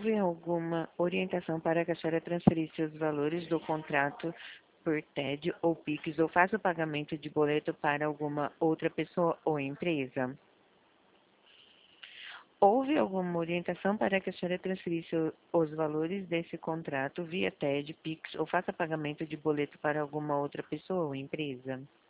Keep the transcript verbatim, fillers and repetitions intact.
Houve alguma orientação para que a senhora transferisse os valores do contrato por T E D ou Pix ou faça o pagamento de boleto para alguma outra pessoa ou empresa? Houve alguma orientação para que a senhora transferisse o- os valores desse contrato via T E D, Pix ou faça pagamento de boleto para alguma outra pessoa ou empresa?